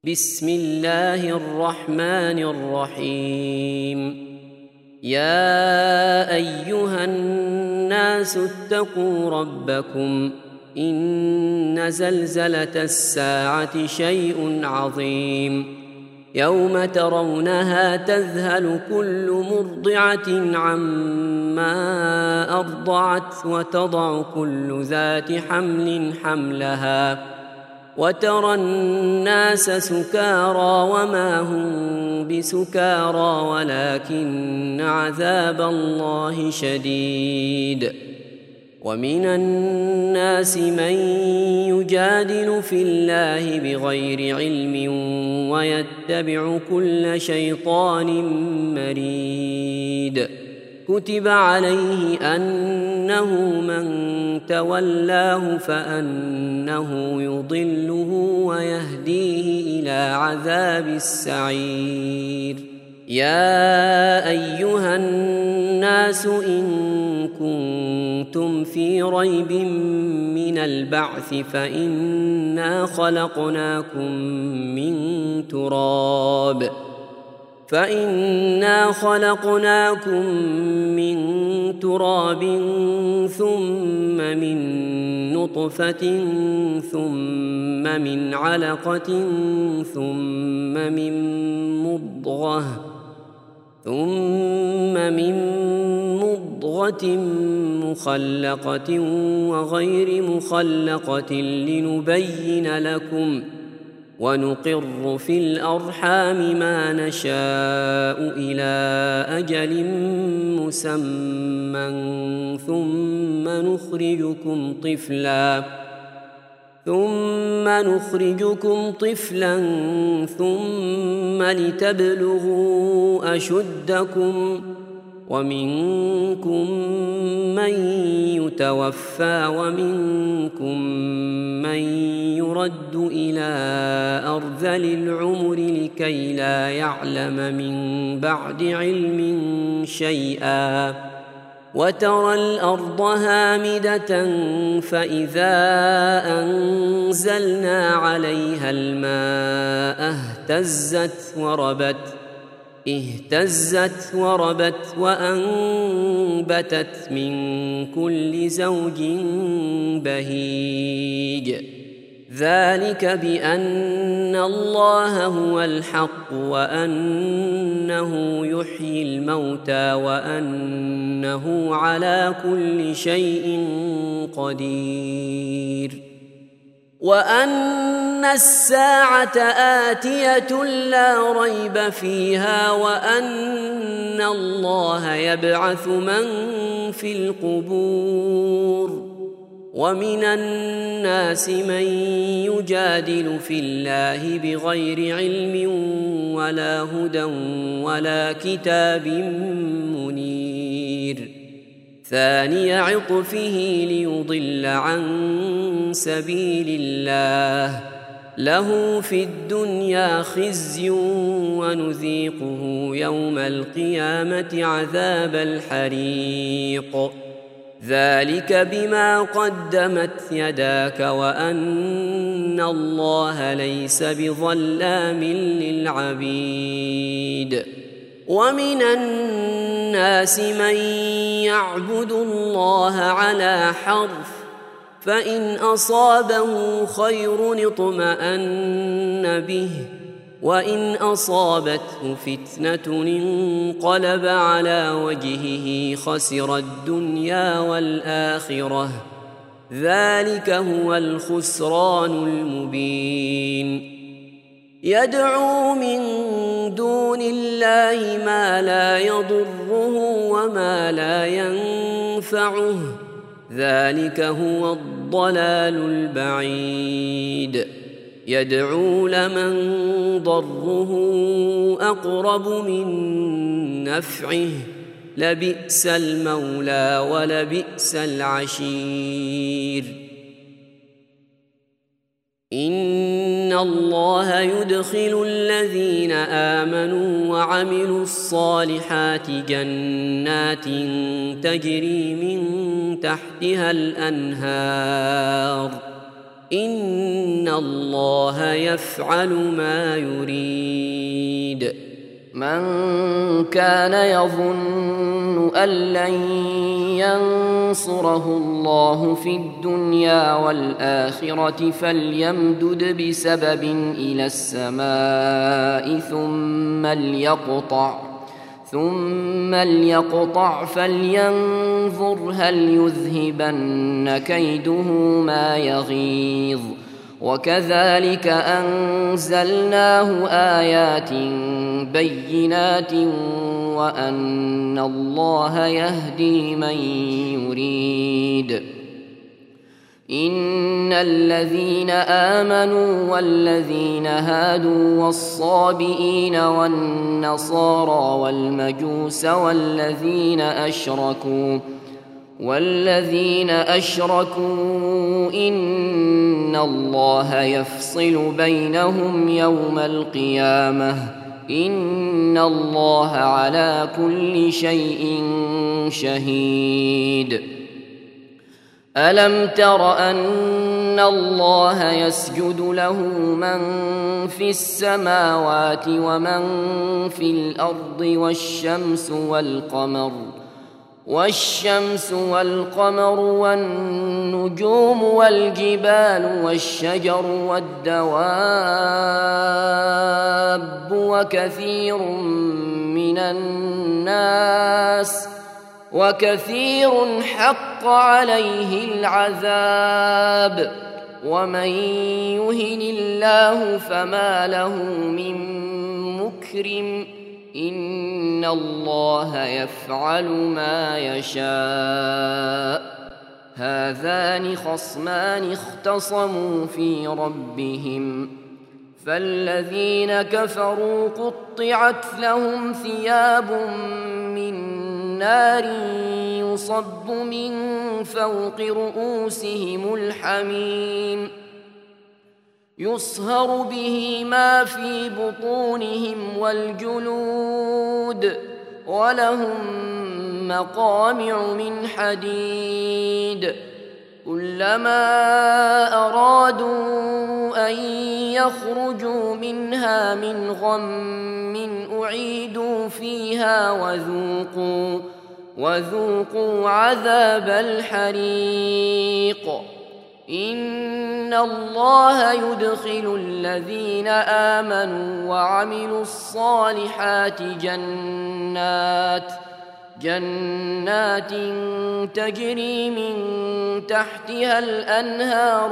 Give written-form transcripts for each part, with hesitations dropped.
بسم الله الرحمن الرحيم. يا أيها الناس اتقوا ربكم إن زلزلة الساعة شيء عظيم يوم ترونها تذهل كل مرضعة عما أرضعت وتضع كل ذات حمل حملها وترى الناس سكارى وما هم بسكارى ولكن عذاب الله شديد. ومن الناس من يجادل في الله بغير علم ويتبع كل شيطان مريد. كتب عليه أنه من تولاه فأنه يضله ويهديه إلى عذاب السعير. يا أيها الناس إن كنتم في ريب من البعث فإنا خلقناكم من تراب ثم من نطفة ثم من علقة ثم من مضغة مخلقة وغير مخلقة لنبين لكم ونقر في الأرحام ما نشاء إلى أجل مسمى ثم نخرجكم طفلا ثم لتبلغوا أشدكم ومنكم من يتوفى ومنكم من يرد إلى أرذل العمر لكي لا يعلم من بعد علم شيئا. وترى الأرض هامدة فإذا أنزلنا عليها الماء اهتزت وربت وأنبتت من كل زوج بهيج. ذلك بأن الله هو الحق وأنه يحيي الموتى وأنه على كل شيء قدير وأن الساعة آتية لا ريب فيها وأن الله يبعث من في القبور. ومن الناس من يجادل في الله بغير علم ولا هدى ولا كتاب منير. ثاني عطفه ليضل عن سبيل الله له في الدنيا خزي ونذيقه يوم القيامة عذاب الحريق. ذلك بما قدمت يداك وأن الله ليس بظلام للعبيد. ومن الناس من يعبد الله على حرف فإن أصابه خير اطمأن به وإن أصابته فتنة انقلب على وجهه خسر الدنيا والآخرة. ذلك هو الخسران المبين. يدعو من دون الله ما لا يضره وما لا ينفعه. ذلك هو الضلال البعيد. يدعو لمن ضره أقرب من نفعه لبئس المولى ولبئس العشير. إن الله يدخل الذين آمنوا وعملوا الصالحات جنات تجري من تحتها الأنهار إن الله يفعل ما يريد. من كان يظن أن لن ينصره الله في الدنيا والآخرة فليمدد بسبب إلى السماء ثم ليقطع فلينظر هل يذهبن كيده ما يغيظ. وكذلك أنزلناه آيات بينات وأن الله يهدي من يريد. إن الذين آمنوا والذين هادوا والصابئين والنصارى والمجوس والذين أشركوا إن الله يفصل بينهم يوم القيامة إن الله على كل شيء شهيد. ألم تر أن الله يسجد له من في السماوات ومن في الأرض والشمس والقمر والنجوم والجبال والشجر والدواب وكثير حق عليه العذاب ومن يهن الله فما له من مكرم إن الله يفعل ما يشاء. هذان خصمان اختصموا في ربهم فالذين كفروا قطعت لهم ثياب من نار يصب من فوق رؤوسهم الحميم يصهر به ما في بطونهم والجلود ولهم مقامع من حديد كلما أرادوا أن يخرجوا منها من غم أعيدوا فيها وذوقوا عذاب الحريق. إن الله يدخل الذين آمنوا وعملوا الصالحات جنات تجري من تحتها الأنهار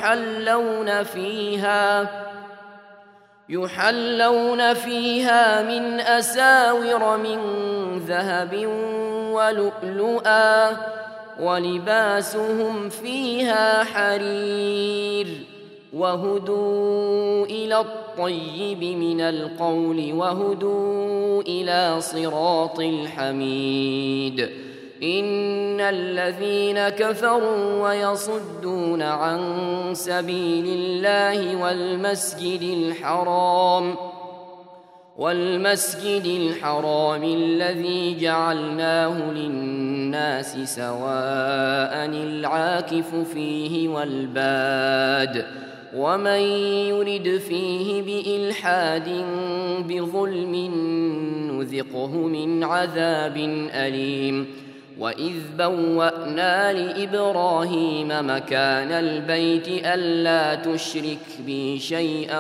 يحلون فيها من أساور من ذهب ولؤلؤا ولباسهم فيها حرير وهدوا إلى الطيب من القول وهدوا إلى صراط الحميد. إن الذين كفروا ويصدون عن سبيل الله والمسجد الحرام الذي جعلناه للناس سواء العاكف فيه والباد ومن يرد فيه بإلحاد بظلم نذقه من عذاب أليم. وإذ بوأنا لإبراهيم مكان البيت ألا تشرك بي شيئا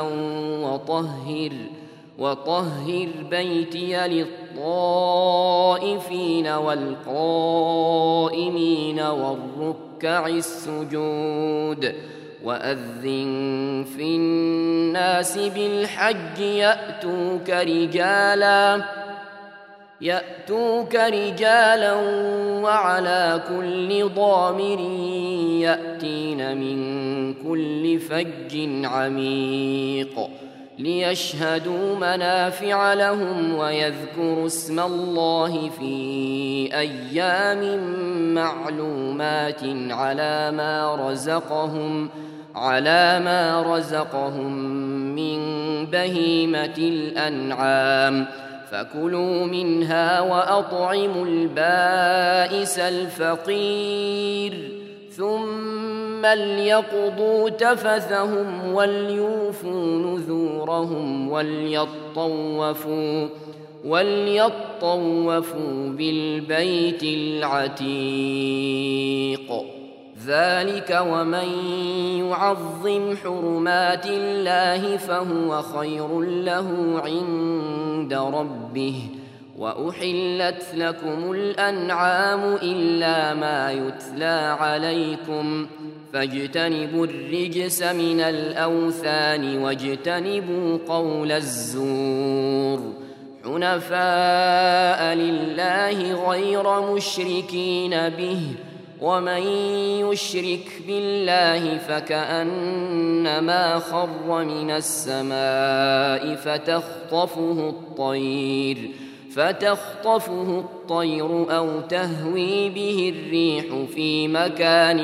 وطهر بيتي للطائفين والقائمين والركع السجود. وأذن في الناس بالحج يأتوك رجالا وعلى كل ضامر يأتين من كل فج عميق ليشهدوا منافع لهم ويذكروا اسم الله في أيام معلومات على ما رزقهم من بهيمة الأنعام فكلوا منها وأطعموا البائس الفقير ثم ليقضوا تفثهم وليوفوا نذورهم وليطوفوا بالبيت العتيق. ذلك ومن يعظم حرمات الله فهو خير له عند ربه. وأحلت لكم الأنعام إلا ما يتلى عليكم فاجتنبوا الرجس من الأوثان واجتنبوا قول الزور حنفاء لله غير مشركين به. ومن يشرك بالله فكأنما خر من السماء فتخطفه الطير أو تهوي به الريح في مكان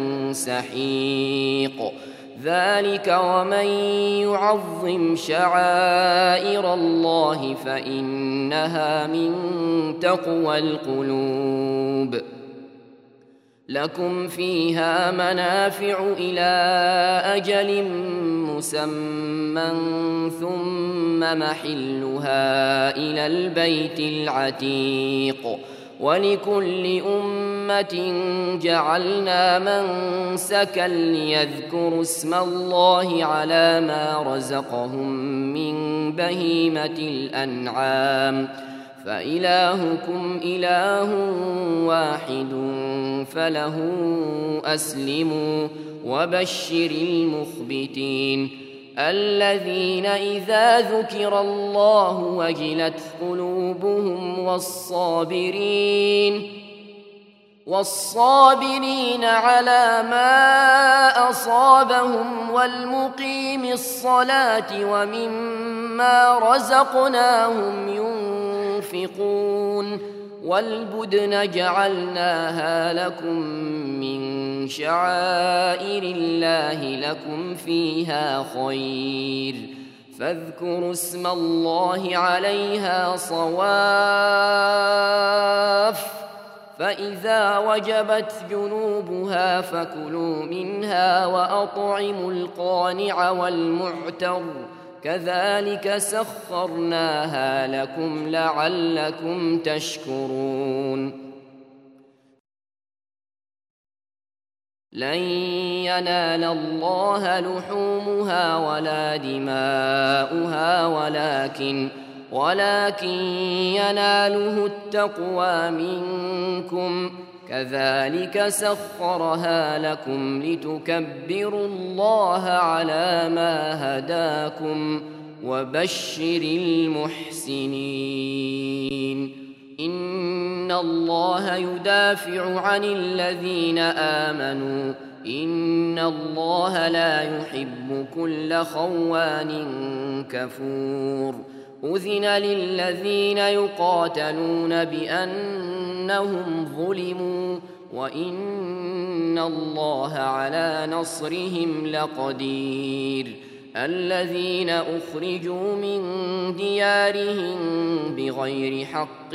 سحيق. ذلك ومن يعظم شعائر الله فإنها من تقوى القلوب. لكم فيها منافع إلى أجل مسمى ثم محلها إلى البيت العتيق. ولكل أمة جعلنا منسكا ليذكروا اسم الله على ما رزقهم من بهيمة الأنعام فإلهكم إله واحد فله أسلموا. وبشر المخبتين الذين إذا ذكر الله وجلت قلوبهم والصابرين على ما أصابهم والمقيم الصلاة ومما رزقناهم ينفقون. والبدن جعلناها لكم من شعائر الله لكم فيها خير فاذكروا اسم الله عليها صواف. فإذا وجبت جنوبها فكلوا منها وأطعموا القانع والمعتر كذلك سخرناها لكم لعلكم تشكرون. لن ينال الله لحومها ولا دماؤها ولكن يناله التقوى منكم كذلك سخرها لكم لتكبروا الله على ما هداكم وبشر المحسنين. إن الله يدافع عن الذين آمنوا إن الله لا يحب كل خوان كفور. أذن للذين يقاتلون بأنهم ظلموا وإن الله على نصرهم لقدير. الذين أخرجوا من ديارهم بغير حق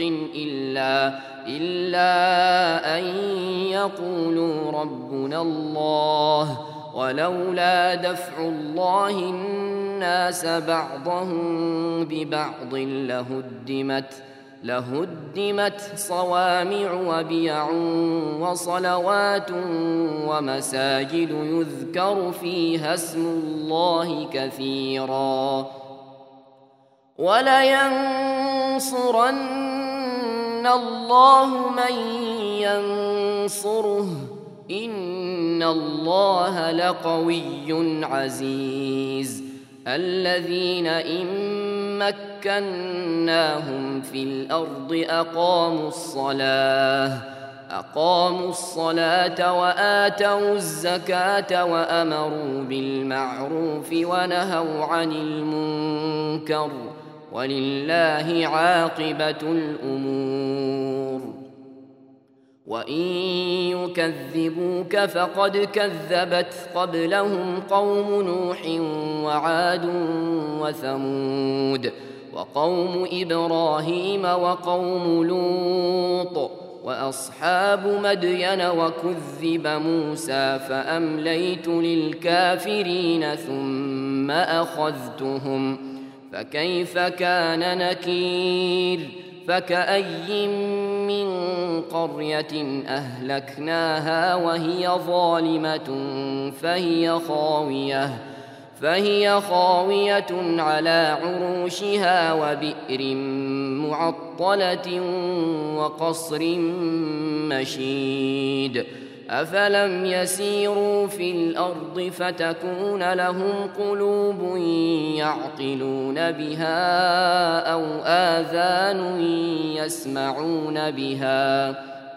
إلا أن يقولوا ربنا الله ولولا دفع الله الناس بعضهم ببعض لهدمت صوامع وبيع وصلوات ومساجد يذكر فيها اسم الله كثيرا ولينصرن الله من ينصره إن الله لقوي عزيز. الذين إن مكناهم في الأرض أقاموا الصلاة وآتوا الزكاة وأمروا بالمعروف ونهوا عن المنكر ولله عاقبة الأمور. وإن يكذبوك فقد كذبت قبلهم قوم نوح وعاد وثمود وقوم إبراهيم وقوم لوط وأصحاب مدين وكذب موسى فأمليت للكافرين ثم أخذتهم فكيف كان نكير فكأي من قرية أهلكناها وهي ظالمة فهي خاوية على عروشها وبئر معطلة وقصر مشيد أفلم يسيروا في الأرض فتكون لهم قلوب يعقلون بها أو آذان يسمعون بها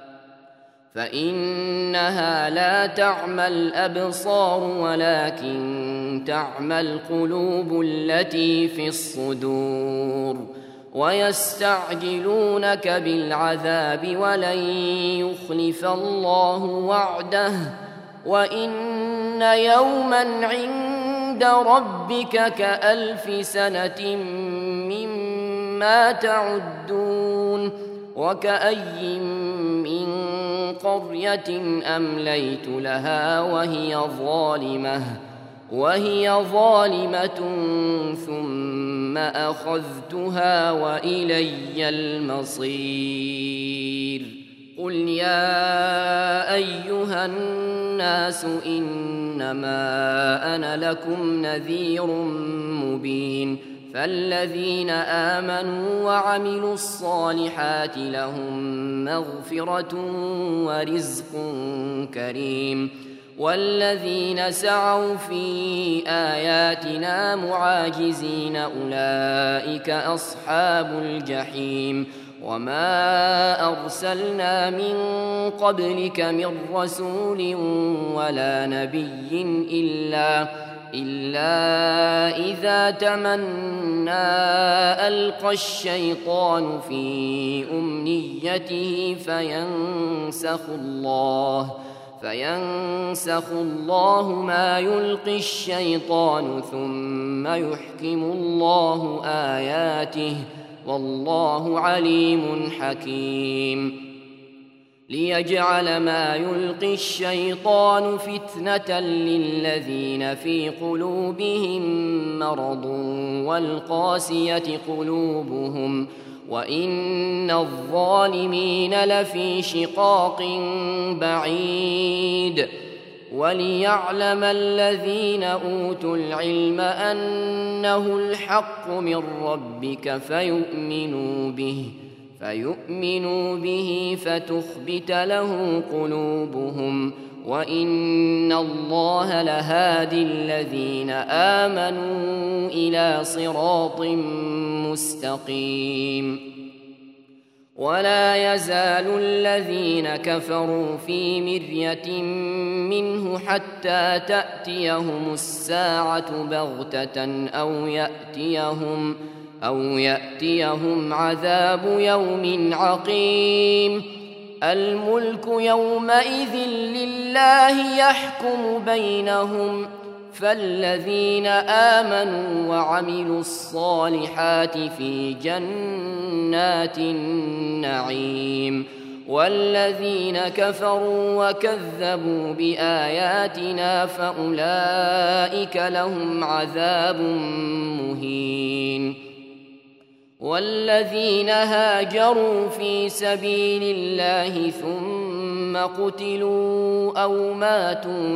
فإنها لا تعمى الأبصار ولكن تعمى القلوب التي في الصدور ويستعجلونك بالعذاب ولن يخلف الله وعده وإن يوما عند ربك كألف سنة مما تعدون وكأي من قرية أمليت لها وهي ظالمة ثم أخذتها وإلي المصير قل يا أيها الناس إنما أنا لكم نذير مبين فالذين آمنوا وعملوا الصالحات لهم مغفرة ورزق كريم والذين سعوا في آياتنا معاجزين أولئك أصحاب الجحيم وما أرسلنا من قبلك من رسول ولا نبي إلا إذا تمنى ألقى الشيطان في أمنيته فينسخ الله ما يلقي الشيطان ثم يحكم الله آياته والله عليم حكيم ليجعل ما يلقي الشيطان فتنة للذين في قلوبهم مرض والقاسية قلوبهم وإن الظالمين لفي شقاق بعيد وليعلم الذين أوتوا العلم أنه الحق من ربك فيؤمنوا به فتخبت له قلوبهم وإن الله لهادي الذين آمنوا إلى صراط مستقيم ولا يزال الذين كفروا في مرية منه حتى تأتيهم الساعة بغتة أو يأتيهم عذاب يوم عقيم الملك يومئذ لله يحكم بينهم فالذين آمنوا وعملوا الصالحات في جنات النعيم والذين كفروا وكذبوا بآياتنا فأولئك لهم عذاب مهين والذين هاجروا في سبيل الله ثم قتلوا أو ماتوا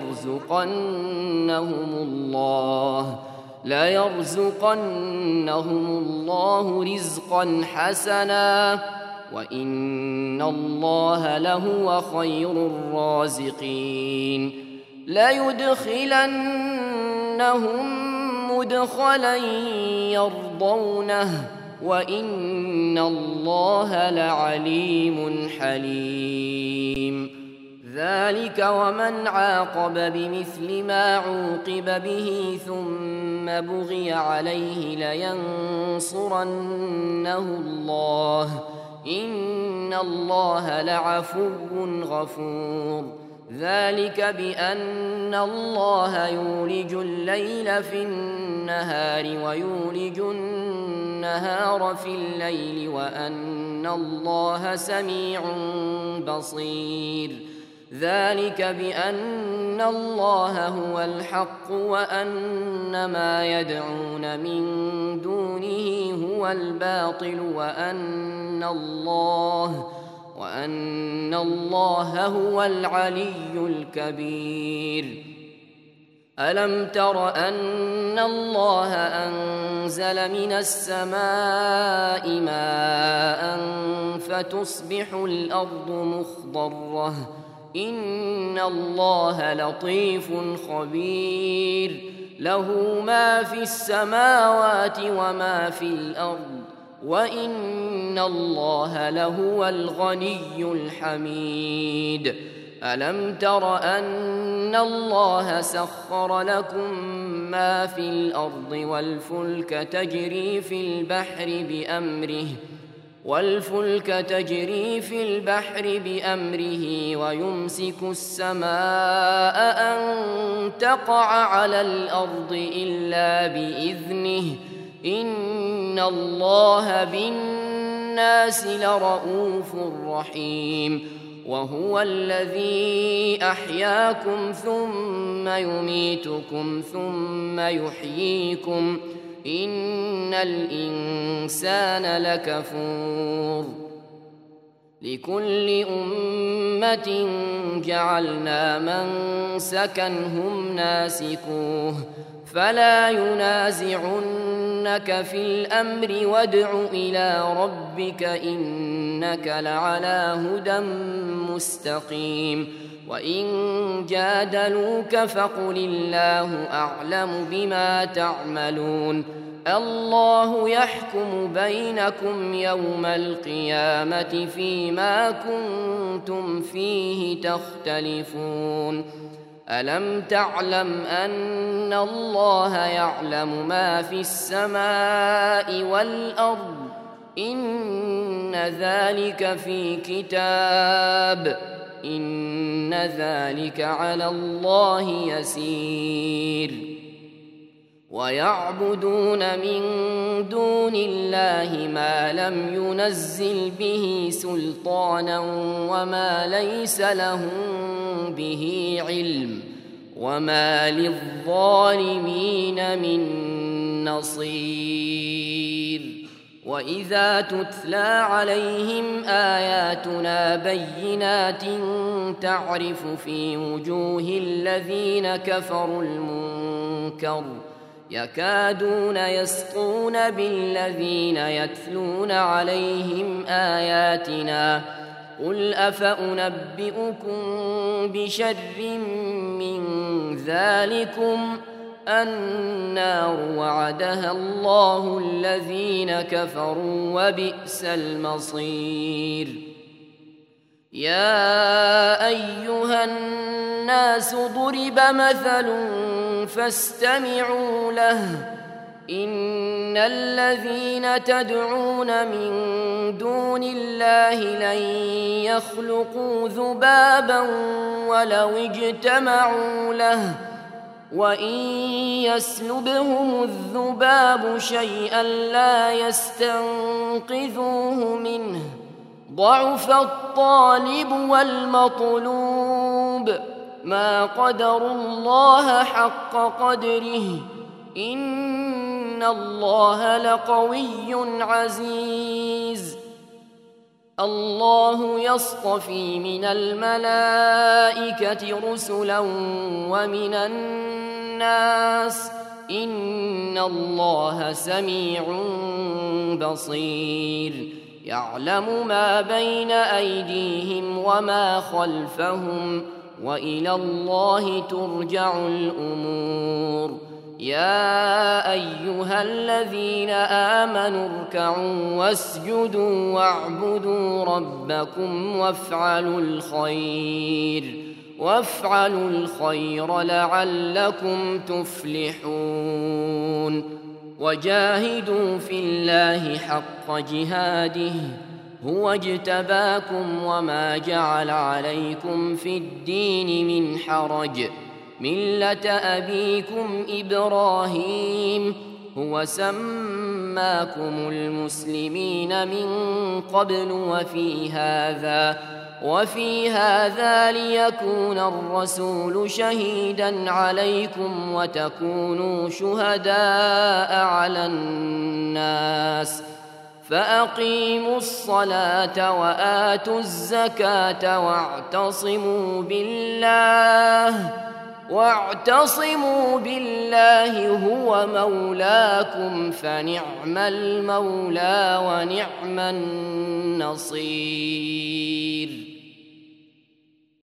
ليرزقنهم الله رزقا حسنا وإن الله لهو خير الرازقين ليدخلنهم مدخلا يرضونه وإن الله لعليم حليم ذلك ومن عاقب بمثل ما عوقب به ثم بغي عليه لينصرنه الله إن الله لعفو غفور ذلك بأن الله يولج الليل في النهار ويولج النهار في الليل وأن الله سميع بصير ذلك بأن الله هو الحق وأن ما يدعون من دونه هو الباطل وأن الله هو العلي الكبير ألم تر أن الله أنزل من السماء ماء فتصبح الأرض مخضرة إن الله لطيف خبير له ما في السماوات وما في الأرض وإن الله لهو الغني الحميد ألم تر أن الله سخر لكم ما في الأرض والفلك تجري في البحر بأمره ويمسك السماء أن تقع على الأرض إلا بإذنه إن الله بالناس لرءوف رحيم وهو الذي أحياكم ثم يميتكم ثم يحييكم إن الإنسان لكفور لكل أمة جعلنا منسكا هم ناسكوه فلا ينازعنك في الأمر وادع إلى ربك إنك لعلى هدى مستقيم وإن جادلوك فقل الله أعلم بما تعملون الله يحكم بينكم يوم القيامة فيما كنتم فيه تختلفون ألم تعلم أن الله يعلم ما في السماء والأرض إن ذلك في كتاب إن ذلك على الله يسير ويعبدون من دون الله ما لم ينزل به سلطانا وما ليس لهم به علم وما للظالمين من نصير وإذا تتلى عليهم آياتنا بينات تعرف في وجوه الذين كفروا المنكر يكادون يسطون بالذين يتلون عليهم آياتنا قل أفأنبئكم بشر من ذلكم النار وعدها الله الذين كفروا وبئس المصير يا أيها الناس ضرب مثل فاستمعوا له إن الذين تدعون من دون الله لن يخلقوا ذبابا ولو اجتمعوا له وإن يسلبهم الذباب شيئا لا يستنقذوه منه ضعف الطالب والمطلوب ما قدروا الله حق قدره إن الله لقوي عزيز الله يصطفي من الملائكة رسلا ومن الناس إن الله سميع بصير يعلم ما بين أيديهم وما خلفهم وإلى الله ترجع الأمور يا أيها الذين آمنوا اركعوا واسجدوا واعبدوا ربكم وافعلوا الخير لعلكم تفلحون وجاهدوا في الله حق جهاده هو اجتباكم وما جعل عليكم في الدين من حرج ملة أبيكم إبراهيم هو سماكم المسلمين من قبل وفي هذا ليكون الرسول شهيدا عليكم وتكونوا شهداء على الناس فأقيموا الصلاة وآتوا الزكاة واعتصموا بالله هو مولاكم فنعم المولى ونعم النصير.